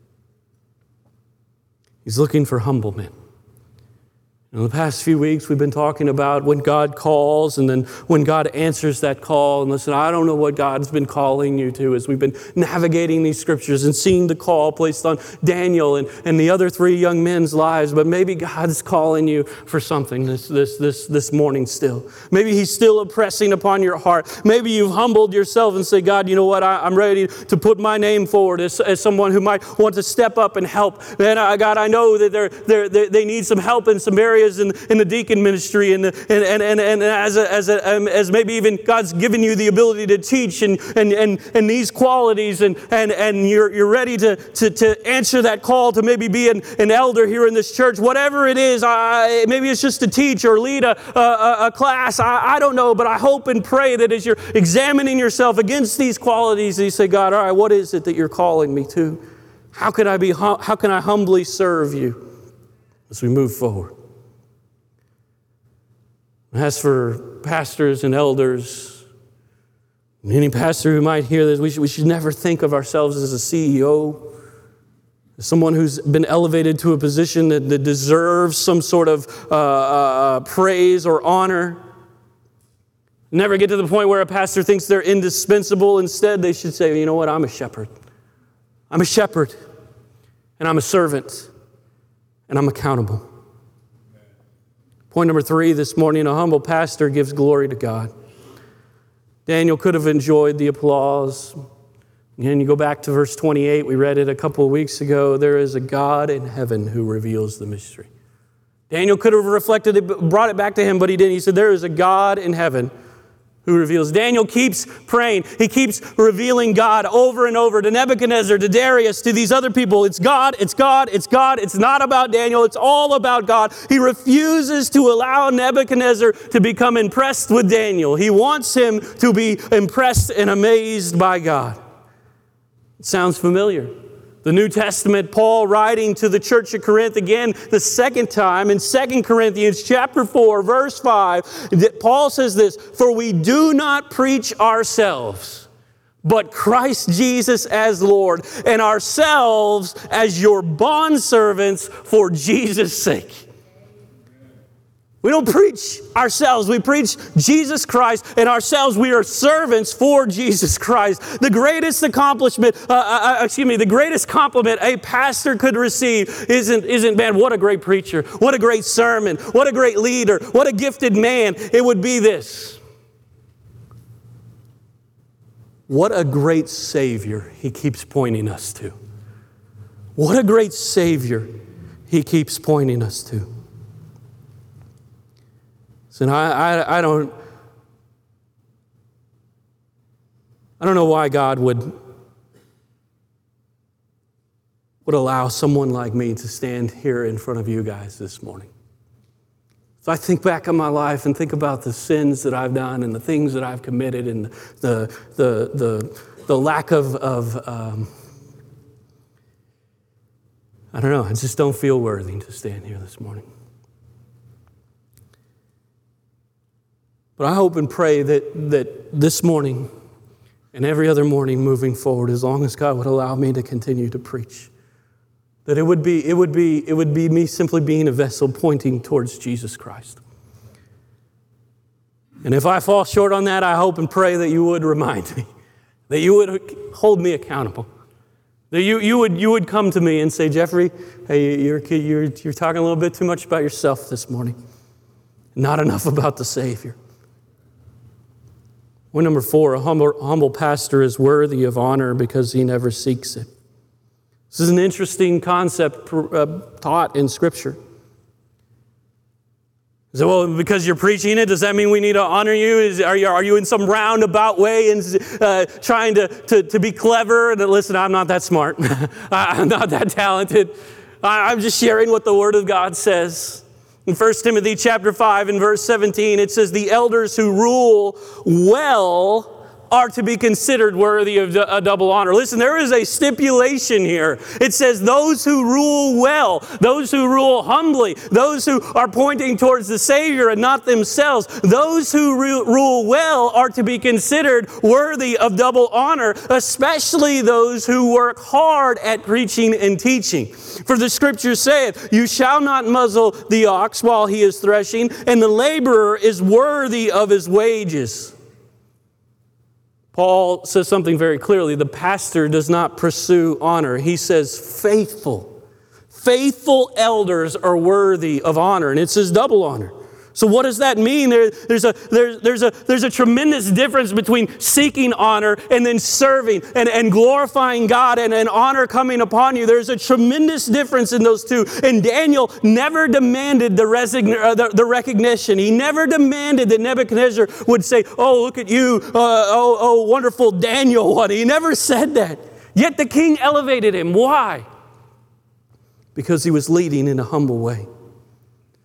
S2: He's looking for humble men. In the past few weeks, we've been talking about when God calls and then when God answers that call. And listen, I don't know what God's been calling you to as we've been navigating these scriptures and seeing the call placed on Daniel and, and the other three young men's lives. But maybe God's calling you for something this, this, this, this morning still. Maybe He's still impressing upon your heart. Maybe you've humbled yourself and say, God, you know what? I, I'm ready to put my name forward as, as someone who might want to step up and help. And uh, God, I know that they're, they're, they they need some help in some areas In, in the deacon ministry, and and and and, and as a, as a, um, as maybe even God's given you the ability to teach and and and, and these qualities, and and and you're you're ready to to, to answer that call to maybe be an, an elder here in this church. Whatever it is, I, maybe it's just to teach or lead a a, a class. I, I don't know, but I hope and pray that as you're examining yourself against these qualities, you say, God, all right, what is it that you're calling me to? How could I be? How can I humbly serve you as we move forward? As for pastors and elders, any pastor who might hear this, we should, we should never think of ourselves as a C E O, as someone who's been elevated to a position that, that deserves some sort of uh, uh, praise or honor. Never get to the point where a pastor thinks they're indispensable. Instead, they should say, you know what, I'm a shepherd. I'm a shepherd, and I'm a servant, and I'm accountable. Point number three this morning, a humble pastor gives glory to God. Daniel could have enjoyed the applause. Again, you go back to verse twenty-eight, we read it a couple of weeks ago. There is a God in heaven who reveals the mystery. Daniel could have reflected it, brought it back to him, but he didn't. He said, there is a God in heaven who reveals. Daniel keeps praying. He keeps revealing God over and over to Nebuchadnezzar, to Darius, to these other people. It's God, it's God, it's God. It's not about Daniel. It's all about God. He refuses to allow Nebuchadnezzar to become impressed with Daniel. He wants him to be impressed and amazed by God. It sounds familiar. The New Testament, Paul writing to the church of Corinth again the second time in Second Corinthians chapter four, verse five, Paul says this, for we do not preach ourselves, but Christ Jesus as Lord, and ourselves as your bondservants for Jesus' sake. We don't preach ourselves. We preach Jesus Christ, and ourselves, we are servants for Jesus Christ. The greatest accomplishment, uh, uh, excuse me, the greatest compliment a pastor could receive isn't, isn't, man, what a great preacher, what a great sermon, what a great leader, what a gifted man. It would be this. What a great Savior he keeps pointing us to. What a great Savior he keeps pointing us to. And I, I, I don't, I don't know why God would, would allow someone like me to stand here in front of you guys this morning. So I think back on my life and think about the sins that I've done and the things that I've committed and the the the the lack of of um, I don't know. I just don't feel worthy to stand here this morning. But I hope and pray that, that this morning and every other morning moving forward, as long as God would allow me to continue to preach, that it would be, it would be, it would be me simply being a vessel pointing towards Jesus Christ. And if I fall short on that, I hope and pray that you would remind me, that you would hold me accountable, that you, you would, you would come to me and say, Jeffrey, hey, you're, you're, you're talking a little bit too much about yourself this morning, not enough about the Savior. Point number four, a humble, humble pastor is worthy of honor because he never seeks it. This is an interesting concept uh, taught in Scripture. So, well, because you're preaching it, does that mean we need to honor you? Is, are you are you in some roundabout way and uh, trying to, to, to be clever? And listen, I'm not that smart. I'm not that talented. I, I'm just sharing what the Word of God says. In First Timothy chapter five and verse seventeen, it says, the elders who rule well are to be considered worthy of a double honor. Listen, there is a stipulation here. It says those who rule well, those who rule humbly, those who are pointing towards the Savior and not themselves, those who rule well are to be considered worthy of double honor, especially those who work hard at preaching and teaching. For the Scripture saith, you shall not muzzle the ox while he is threshing, and the laborer is worthy of his wages. Paul says something very clearly. The pastor does not pursue honor. He says faithful. Faithful elders are worthy of honor, and it says double honor. So what does that mean? There, there's, a, there, there's, a, there's a tremendous difference between seeking honor and then serving and, and glorifying God and, and honor coming upon you. There's a tremendous difference in those two. And Daniel never demanded the, resign, uh, the, the recognition. He never demanded that Nebuchadnezzar would say, oh, look at you, uh, oh, oh, wonderful Daniel one. He never said that. Yet the king elevated him. Why? Because he was leading in a humble way.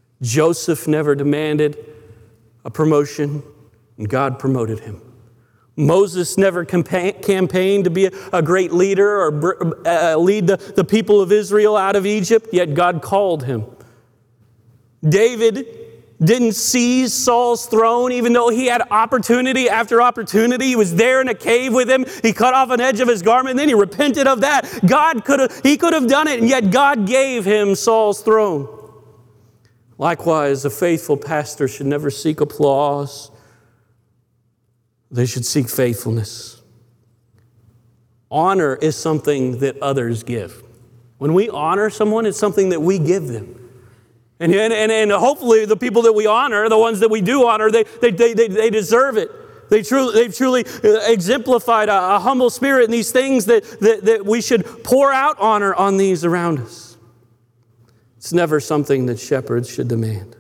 S2: Joseph never demanded a promotion, and God promoted him. Moses never campa- campaigned to be a, a great leader or uh, lead the, the people of Israel out of Egypt, yet God called him. David didn't seize Saul's throne, even though he had opportunity after opportunity. He was there in a cave with him. He cut off an edge of his garment, and then he repented of that. God could have, he could have done it, and yet God gave him Saul's throne. Likewise, a faithful pastor should never seek applause. They should seek faithfulness. Honor is something that others give. When we honor someone, it's something that we give them. And, and, and hopefully the people that we honor, the ones that we do honor, they, they, they, they deserve it. They truly, they've truly exemplified a, a humble spirit in these things that, that, that we should pour out honor on these around us. It's never something that shepherds should demand.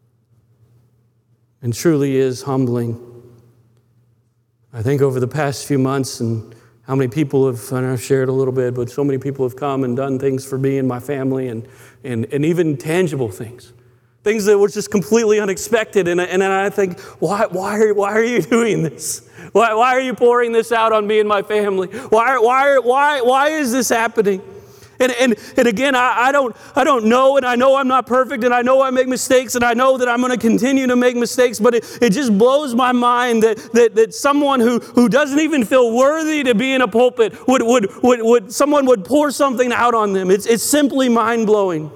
S2: And truly is humbling. I think over the past few months and how many people have, and I've shared a little bit, but so many people have come and done things for me and my family and, and, and even tangible things. Things that were just completely unexpected. And, and I think, why, why, are, why are you doing this? Why, why are you pouring this out on me and my family? Why, why, why, why is this happening? And, and, and again, I, I, don't, I don't know, and I know I'm not perfect, and I know I make mistakes, and I know that I'm going to continue to make mistakes, but it, it just blows my mind that, that, that someone who, who doesn't even feel worthy to be in a pulpit, would, would, would, would, someone would pour something out on them. It's, it's simply mind-blowing.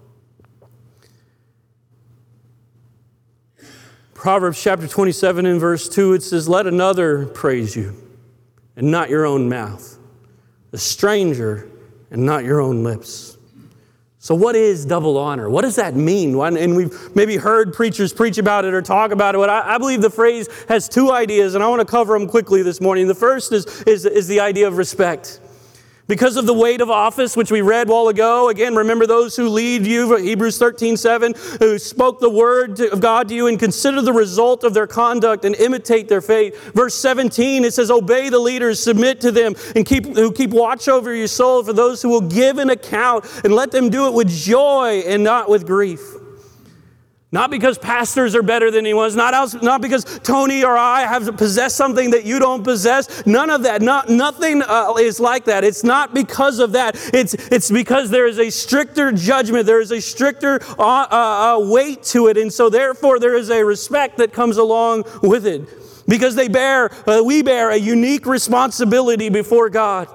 S2: Proverbs chapter twenty-seven and verse two, it says, "Let another praise you, and not your own mouth. A stranger, and not your own lips." So what is double honor? What does that mean? And we've maybe heard preachers preach about it or talk about it. But I believe the phrase has two ideas, and I want to cover them quickly this morning. The first is, is, is the idea of respect. Because of the weight of office, which we read a while ago, again, remember those who lead you, Hebrews thirteen seven, who spoke the word of God to you, and consider the result of their conduct and imitate their faith. Verse seventeen, it says, "Obey the leaders, submit to them, and keep who keep watch over your soul, for those who will give an account, and let them do it with joy and not with grief." Not because pastors are better than anyone else, not, else, not because Tony or I have possessed something that you don't possess. None of that. Not, nothing uh, is like that. It's not because of that. It's, it's because there is a stricter judgment. There is a stricter uh, uh, uh, weight to it. And so therefore there is a respect that comes along with it. Because they bear, uh, we bear a unique responsibility before God.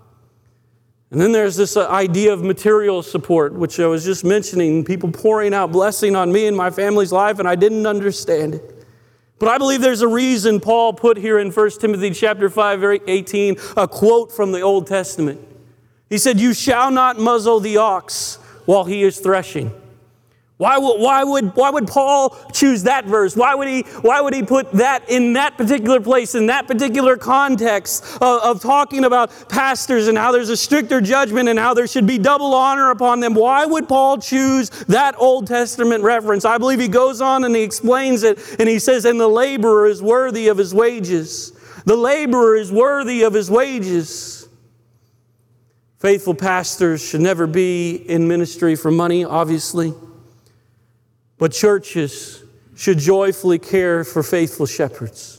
S2: And then there's this idea of material support, which I was just mentioning, people pouring out blessing on me and my family's life, and I didn't understand it. But I believe there's a reason Paul put here in First Timothy chapter five, verse eighteen, a quote from the Old Testament. He said, "You shall not muzzle the ox while he is threshing." Why would, why would, why would Paul choose that verse? Why would he, why would he put that in that particular place, in that particular context of, of talking about pastors and how there's a stricter judgment and how there should be double honor upon them? Why would Paul choose that Old Testament reference? I believe he goes on and he explains it, and he says, "And the laborer is worthy of his wages." The laborer is worthy of his wages. Faithful pastors should never be in ministry for money, obviously. But churches should joyfully care for faithful shepherds.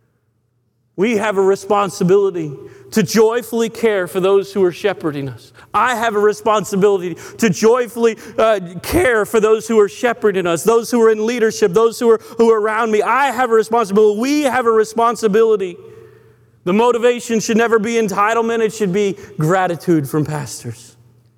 S2: We have a responsibility to joyfully care for those who are shepherding us. I have a responsibility to joyfully uh, care for those who are shepherding us, those who are in leadership, those who are, who are around me. I have a responsibility. We have a responsibility. The motivation should never be entitlement. It should be gratitude from pastors.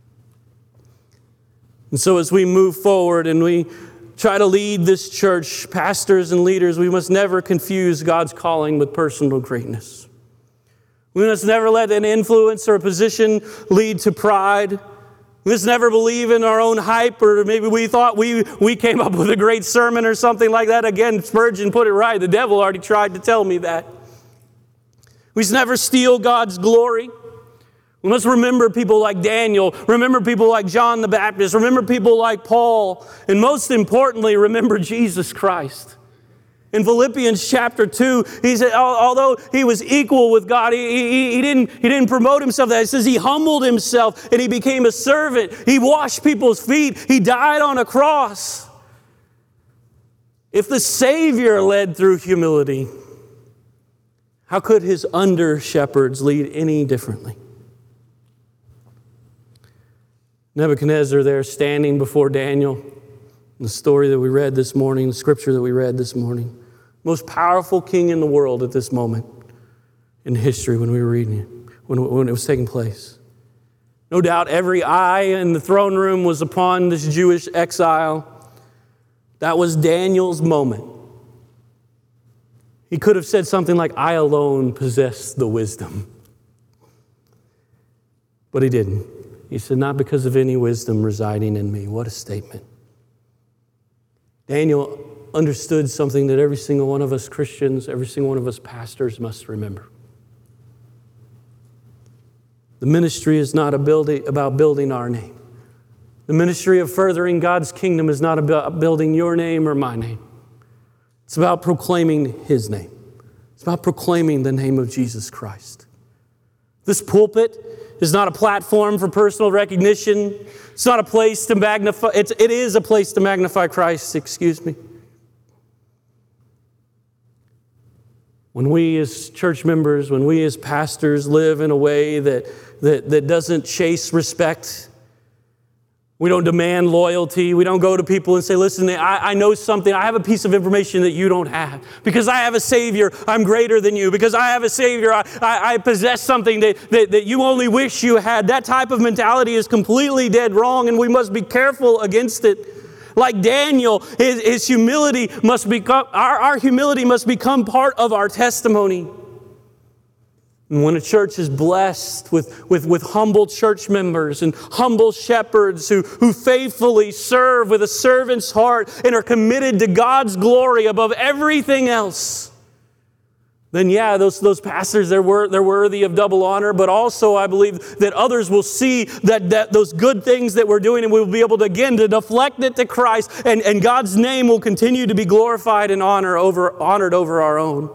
S2: And so as we move forward and we try to lead this church, pastors and leaders, we must never confuse God's calling with personal greatness. We must never let an influence or a position lead to pride. We must never believe in our own hype, or maybe we thought we, we came up with a great sermon or something like that. Again, Spurgeon put it right. The devil already tried to tell me that. We must never steal God's glory. We must remember people like Daniel, remember people like John the Baptist, remember people like Paul, and most importantly, remember Jesus Christ. In Philippians chapter two, he said, although he was equal with God, he, he, he, didn't, he didn't promote himself. That it says he humbled himself and he became a servant. He washed people's feet. He died on a cross. If the Savior led through humility, How could his under-shepherds lead any differently? Nebuchadnezzar there standing before Daniel, the story that we read this morning, the scripture that we read this morning. Most powerful king in the world at this moment in history when we were reading it, when, when it was taking place. No doubt every eye in the throne room was upon this Jewish exile. That was Daniel's moment. He could have said something like, I alone possess the wisdom. But he didn't. He said, not because of any wisdom residing in me. What a statement. Daniel understood something that every single one of us Christians, every single one of us pastors must remember. The ministry is not a building, about building our name. The ministry of furthering God's kingdom is not about building your name or my name. It's about proclaiming His name. It's about proclaiming the name of Jesus Christ. This pulpit is not a platform for personal recognition. It's not a place to magnify. It's, it is a place to magnify Christ, excuse me. When we as church members, when we as pastors live in a way that, that, that doesn't chase respect, we don't demand loyalty. We don't go to people and say, listen, I, I know something. I have a piece of information that you don't have. Because I have a Savior, I'm greater than you. Because I have a Savior, I, I, I possess something that, that, that you only wish you had. That type of mentality is completely dead wrong, and we must be careful against it. Like Daniel, his, his humility must become, our, our humility must become part of our testimony. And when a church is blessed with, with, with humble church members and humble shepherds who, who faithfully serve with a servant's heart and are committed to God's glory above everything else, then yeah, those, those pastors, they're, wor- they're worthy of double honor, but also I believe that others will see that, that those good things that we're doing, and we'll be able to, again, to deflect it to Christ, and, and God's name will continue to be glorified and honor over, honored over our own.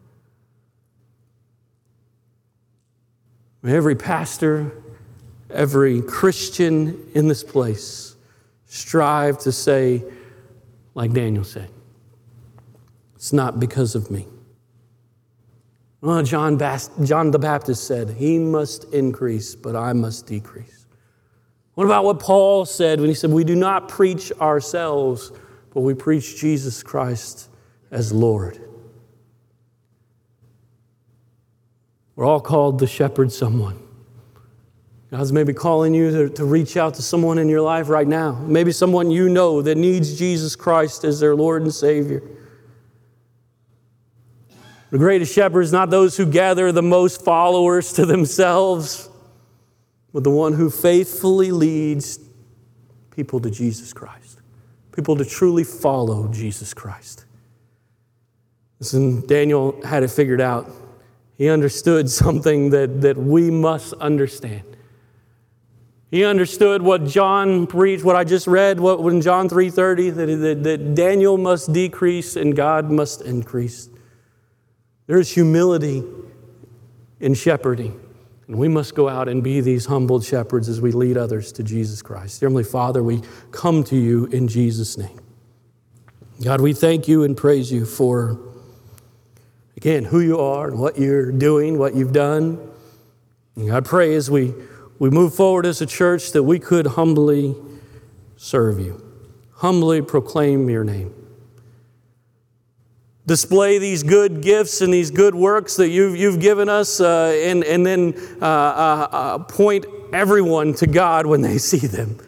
S2: Every pastor, every Christian in this place strive to say, like Daniel said, it's not because of me. Well, John, Bast- John the Baptist said, he must increase, but I must decrease. What about what Paul said when he said, we do not preach ourselves, but we preach Jesus Christ as Lord? We're all called to shepherd someone. God's maybe calling you to, to reach out to someone in your life right now. Maybe someone you know that needs Jesus Christ as their Lord and Savior. The greatest shepherds, not those who gather the most followers to themselves, but the one who faithfully leads people to Jesus Christ. People to truly follow Jesus Christ. Listen, Daniel had it figured out. He understood something that, that we must understand. He understood what John preached, what I just read, what in John three thirty, that, that, that Daniel must decrease and God must increase. There is humility in shepherding, and we must go out and be these humbled shepherds as we lead others to Jesus Christ. Dear Heavenly Father, we come to you in Jesus' name. God, we thank you and praise you for, again, who you are and what you're doing, what you've done. And God, pray as we, we move forward as a church that we could humbly serve you, humbly proclaim your name. Display these good gifts and these good works that you've, you've given us, uh, and, and then uh, uh, uh, point everyone to God when they see them.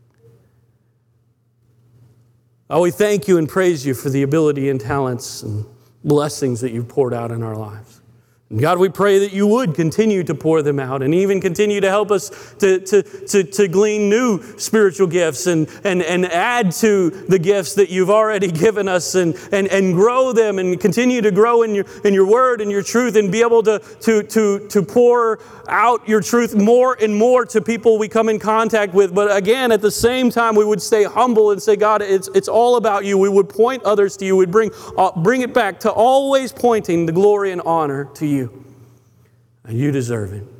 S2: Oh, we thank you and praise you for the ability and talents and blessings that you've poured out in our lives. And God, we pray that you would continue to pour them out and even continue to help us to, to, to, to glean new spiritual gifts and, and, and add to the gifts that you've already given us, and, and, and grow them and continue to grow in your, in your word and your truth, and be able to, to, to, to pour out your truth more and more to people we come in contact with. But again, at the same time, we would stay humble and say, God, it's, it's all about you. We would point others to you. We'd bring, uh, bring it back to always pointing the glory and honor to you. And you deserve it.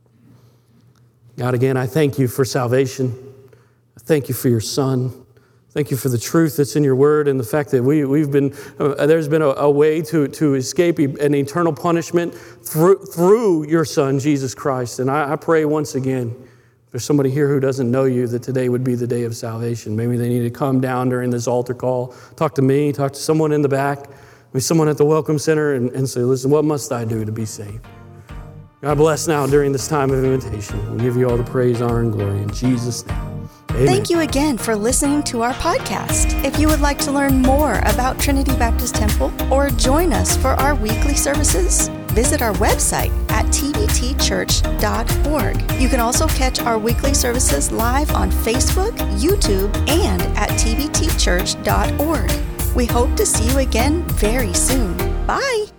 S2: God, again, I thank you for salvation. I thank you for your Son. Thank you for the truth that's in your word and the fact that we, we've been, uh, there's been a, a way to, to escape an eternal punishment through, through your Son, Jesus Christ. And I, I pray once again, if there's somebody here who doesn't know you, that today would be the day of salvation. Maybe they need to come down during this altar call, talk to me, talk to someone in the back, maybe someone at the Welcome Center, and, and say, listen, what must I do to be saved? God bless now during this time of invitation. We give you all the praise, honor, and glory in Jesus' name. Amen.
S1: Thank you again for listening to our podcast. If you would like to learn more about Trinity Baptist Temple or join us for our weekly services, visit our website at t b t church dot org. You can also catch our weekly services live on Facebook, YouTube, and at t b t church dot org. We hope to see you again very soon. Bye!